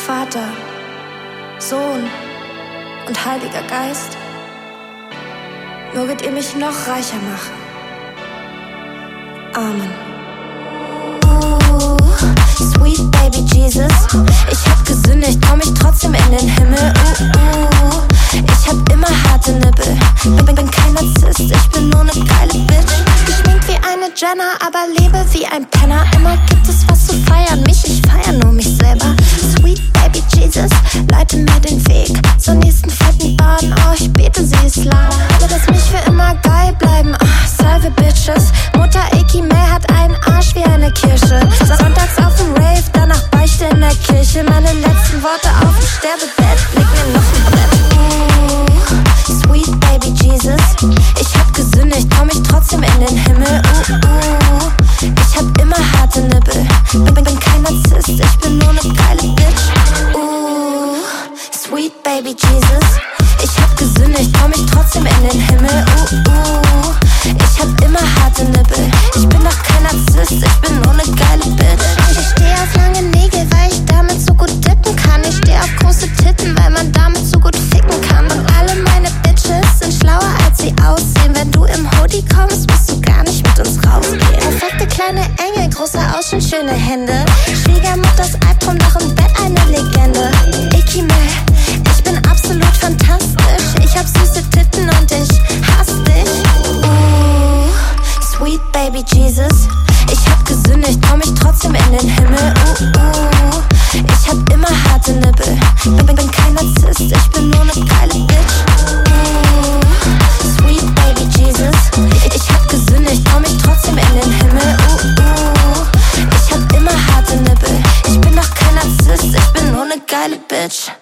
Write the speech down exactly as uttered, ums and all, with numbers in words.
Vater, Sohn und Heiliger Geist, möget ihr mich noch reicher machen. Amen. Uh, sweet baby Jesus, ich hab gesündigt, komm ich trotzdem in den Himmel. Uh, uh, ich hab immer harte Nippel, bin, bin kein Narzisst, ich bin nur ne geile Bitch. Geschminkt wie eine Jenner, aber lebe wie ein Penner. Immer gibt es was zu feiern, mich, ich feier nur mich selber. Sweet baby Jesus, leite mir den Weg zur nächsten fetten Bahn. Oh, ich bete, sie ist lang, aber lass mich für immer geil bleiben. Oh, salve Bitches, Mutter Eki May hat einen Arsch wie eine Kirsche. Sonntags auf dem Rave, danach Beichte in der Kirche. Meine letzten Worte auf dem Sterbebett, leg mir noch ein Brett. Uh, sweet baby Jesus, ich hab gesündigt, komm ich trotzdem in den Himmel. Uh, uh, ich hab immer harte Nippel, bin, bin kein Narzisst, ich bin nur ne geile Bitch. Uh, sweet baby Jesus, ich hab gesündigt, komm ich trotzdem in den Himmel. Uh, uh, ich hab immer harte Nippel, ich bin doch kein Narzisst, ich bin nur ne geile Bitch. Ich steh auf lange Nägel, weil ich damit so gut dippen kann. Ich steh auf große Titten, weil man damit so gut ficken kann. Und alle meine Bitches sind schlauer als sie aussehen. Wenn du im Hoodie kommst, musst du gar nicht mit uns rausgehen. Perfekte kleine Engel, großer Ausschnitt, schöne Hände. Schwiegermutters Albtraum, doch im Bett eine Legende. Eki May, ich bin absolut fantastisch. Ich hab süße Titten und ich hasse dich. Uh, sweet baby Jesus, ich hab gesündigt, komm ich trotzdem in den Himmel. Uh, uh, ich hab immer harte Nippel, bin, bin, bin kein Narzisst, ich bin nur ne geile Bitch. Uh, sweet baby Jesus, ich, ich hab gesündigt, komm ich trotzdem in den Himmel. Uh, uh, ich hab immer harte Nippel, ich bin doch kein Narzisst, ich bin nur ne geile Bitch.